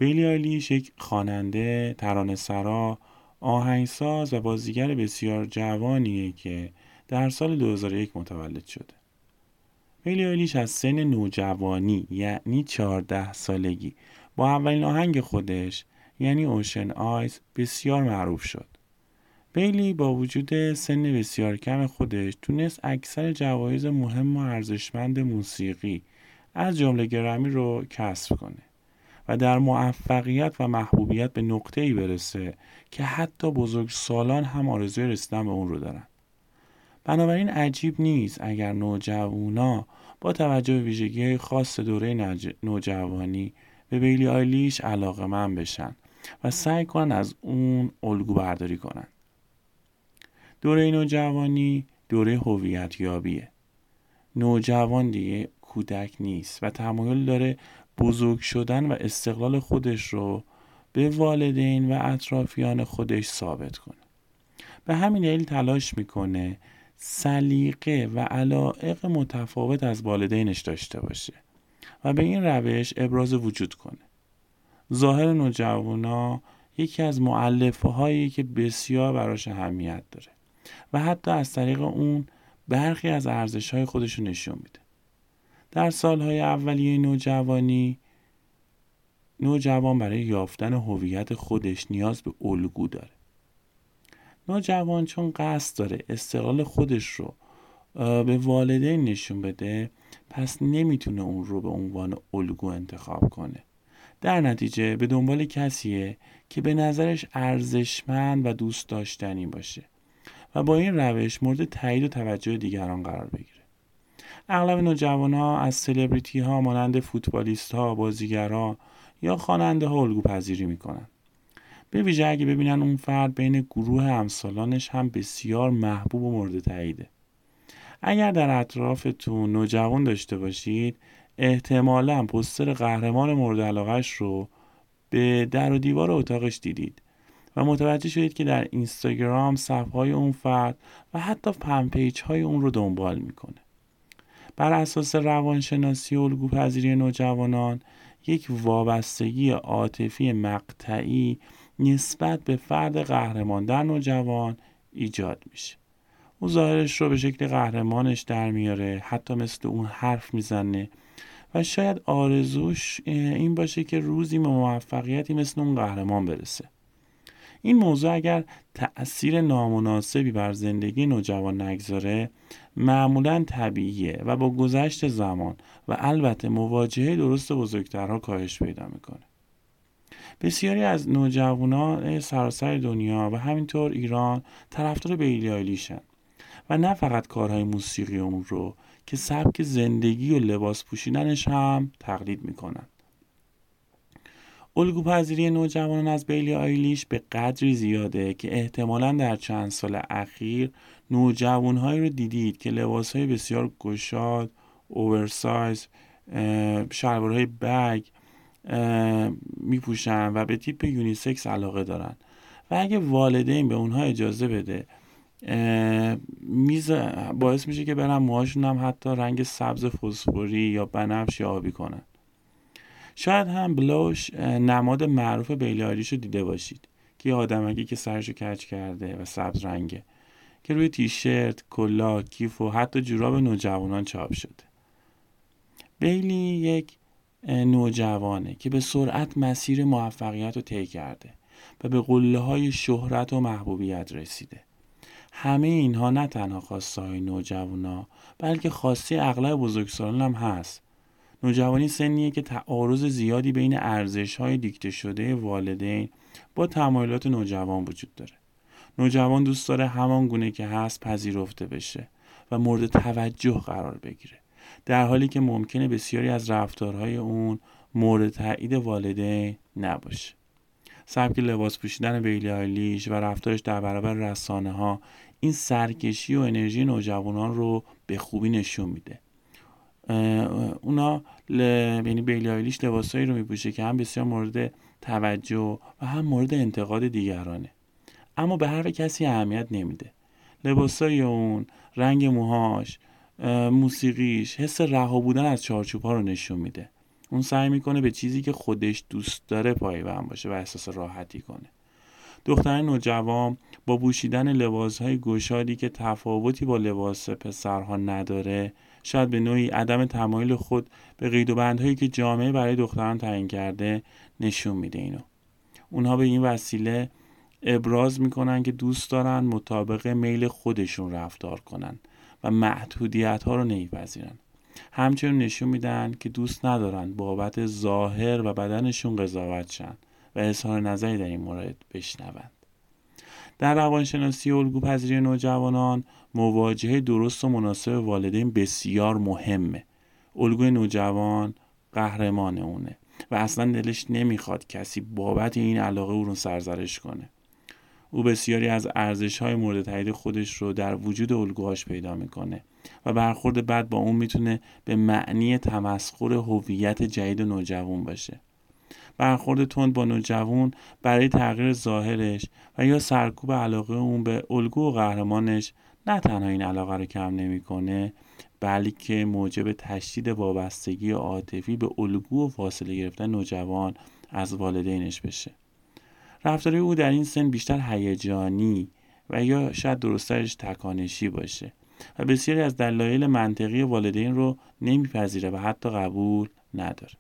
بیلی آیلیش یک خواننده، ترانه‌سرا، آهنگساز و بازیگر بسیار جوانیه که در سال 2001 متولد شده. بیلی آیلیش از سن نوجوانی یعنی 14 سالگی با اولین آهنگ خودش یعنی اوشن آیز بسیار معروف شد. بیلی با وجود سن بسیار کم خودش تونست اکثر جوایز مهم و ارزشمند موسیقی از جمله گرمی رو کسب کنه و در موفقیت و محبوبیت به نقطه‌ای برسه که حتی بزرگسالان هم آرزوی رسیدن به اون رو دارن. بنابراین عجیب نیست اگر نوجوانا با توجه به ویژگی‌های خاص دوره نوجوانی به بیلی آیلیش علاقه‌مند بشن و سعی کنن از اون الگو برداری کنن. دوره نوجوانی دوره هویت یابیه. نوجوان دیگه کودک نیست و تمایل داره بزرگ شدن و استقلال خودش رو به والدین و اطرافیان خودش ثابت کنه. به همین دلیل تلاش میکنه سلیقه و علایق متفاوت از والدینش داشته باشه و به این روش ابراز وجود کنه. ظاهر نوجوانا یکی از مؤلفه هایی که بسیار براش اهمیت داره و حتی از طریق اون برخی از ارزش‌های خودش رو نشون میده. در سالهای اولیه نوجوان برای یافتن هویت خودش نیاز به الگو داره. نوجوان چون قصد داره استقلال خودش رو به والدین نشون بده، پس نمیتونه اون رو به عنوان الگو انتخاب کنه. در نتیجه به دنبال کسیه که به نظرش ارزشمند و دوست داشتنی باشه و با این روش مورد تایید و توجه دیگران قرار بگیره. اغلب نوجوان‌ها از سلبریتی‌ها مانند فوتبالیست‌ها، بازیگرها یا خواننده‌ها الگو پذیری میکنن. به ویژه اگه ببینن اون فرد بین گروه همسالانش هم بسیار محبوب و مورد تاییده. اگر در اطرافتون نوجوان داشته باشید، احتمالاً پوستر قهرمان مورد علاقه‌اش رو به در و دیوار اتاقش دیدید و متوجه شدید که در اینستاگرام صفحه‌های اون فرد و حتی فن پیج‌های اون رو دنبال میکنه. بر اساس روانشناسی و الگوپذیری نوجوانان، یک وابستگی عاطفی مقطعی نسبت به فرد قهرمان در نوجوان ایجاد میشه. او ظاهرش رو به شکل قهرمانش در میاره، حتی مثل اون حرف میزنه و شاید آرزوش این باشه که روزی به موفقیتی مثل اون قهرمان برسه. این موضوع اگر تأثیر نامناسبی بر زندگی نوجوان نگذاره، معمولاً طبیعیه و با گذشت زمان و البته مواجهه درست بزرگترها کاهش پیدا میکنه. بسیاری از نوجوانان سراسر دنیا و همینطور ایران طرفدار بیلی آیلیشن و نه فقط کارهای موسیقی اون رو که سبک زندگی و لباس پوشیدنش هم تقلید میکنن. الگوپذیری نوجوانان از بیلی آیلیش به قدری زیاده که احتمالاً در چند سال اخیر نوجوانهایی رو دیدید که لباسهای بسیار گشاد، اوورسایز، شلوارهای بگ میپوشن و به تیپ یونیسکس علاقه دارن و اگه والدین به اونها اجازه بده باعث میشه که برن موهاشون هم حتی رنگ سبز فسفوری یا بنفش یا آبی کنن. شاید هم بلوش نماد معروف بیلی آیلیش رو دیده باشید که یه آدمکی که سرشو کج کرده و سبز رنگه که روی تیشرت، کلاه، کیف و حتی جوراب نوجوانان چاپ شده. بیلی یک نوجوانه که به سرعت مسیر موفقیت رو طی کرده و به قله‌های شهرت و محبوبیت رسیده. همه اینها نه تنها خواسته های نوجوانا بلکه خواسته اغلب بزرگسالان هم هست. نوجوانی سنیه که تعارض زیادی بین ارزش‌های دیکته شده والدین با تمایلات نوجوان وجود داره. نوجوان دوست داره همان گونه که هست پذیرفته بشه و مورد توجه قرار بگیره، در حالی که ممکنه بسیاری از رفتارهای اون مورد تایید والدین نباشه. سبک لباس پوشیدن بیلی آیلیش و رفتارش در برابر رسانه‌ها این سرکشی و انرژی نوجوانان رو به خوبی نشون میده. یعنی بیلی آیلیش لباسایی رو میپوشه که هم بسیار مورد توجه و هم مورد انتقاد دیگرانه، اما به حرف کسی اهمیت نمیده. لباسای اون، رنگ موهاش، موسیقیش حس رها بودن از چارچوب‌ها رو نشون میده اون سعی میکنه به چیزی که خودش دوست داره پایبند باشه و احساس راحتی کنه. دختر نوجوان با پوشیدن لباسهای گشادی که تفاوتی با لباس پسرها نداره، شاید به نوعی عدم تمایل خود به قید و بندهایی که جامعه برای دختران تعیین کرده نشون میده اینو. اونها به این وسیله ابراز میکنن که دوست دارن مطابق میل خودشون رفتار کنن و محدودیت ها رو نمیپذیرن. همچنین نشون میدن که دوست ندارن بابت ظاهر و بدنشون قضاوت شن و اظهار نظری در این مورد بشنوند. در روانشناسی الگوپذیری نوجوانان، مواجهه درست و مناسب والدین بسیار مهمه. الگوی نوجوان قهرمان اونه و اصلا دلش نمیخواد کسی بابت این علاقه او رو سرزنش کنه. او بسیاری از ارزش‌های مورد تایید خودش رو در وجود الگوهاش پیدا میکنه و برخورد بد با اون میتونه به معنی تمسخر هویت جدید نوجوان باشه. برخورد تند با نوجوان برای تغییر ظاهرش و یا سرکوب علاقه اون به الگو و قهرمانش نه تنها این علاقه رو کم نمیکنه، بلکه موجب تشدید وابستگی عاطفی به الگو و فاصله گرفتن نوجوان از والدینش بشه. رفتار او در این سن بیشتر هیجانی و یا شاید درست‌ترش تکانشی باشه و بسیاری از دلایل منطقی والدین رو نمیپذیره و حتی قبول نداره.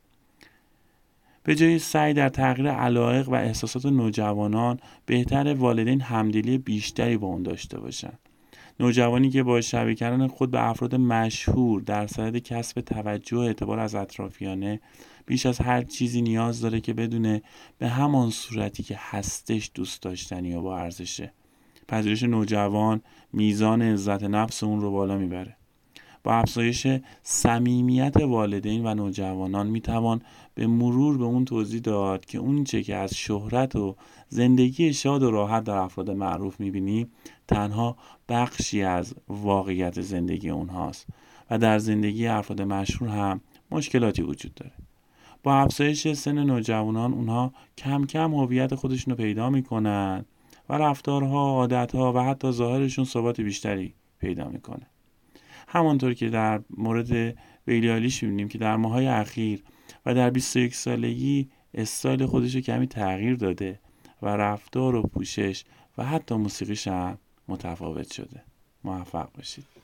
به جای سعی در تغییر علایق و احساسات نوجوانان، بهتر والدین همدلی بیشتری با اون داشته باشن. نوجوانی که با شبیه کردن خود به افراد مشهور در صدد کسب توجه و اعتبار از اطرافیانه بیش از هر چیزی نیاز داره که بدونه به همان صورتی که هستش دوست داشتنی و با ارزشه. پذیرش نوجوان میزان عزت نفس اون رو بالا میبره. با افزایش صمیمیت والدین و نوجوانان میتوان به مرور به اون توضیح داد که اون چه که از شهرت و زندگی شاد و راحت در افراد معروف میبینی تنها بخشی از واقعیت زندگی اونهاست و در زندگی افراد مشهور هم مشکلاتی وجود داره. با افزایش سن نوجوانان اونها کم کم هویت خودشون رو پیدا میکنن و رفتارها، عادتها و حتی ظاهرشون ثبات بیشتری پیدا میکنه. همانطور که در مورد بیلی آیلیش می‌بینیم که در ماه‌های اخیر و در 21 سالگی استایل خودش رو کمی تغییر داده و رفتار و پوشش و حتی موسیقیش هم متفاوت شده. موفق باشید.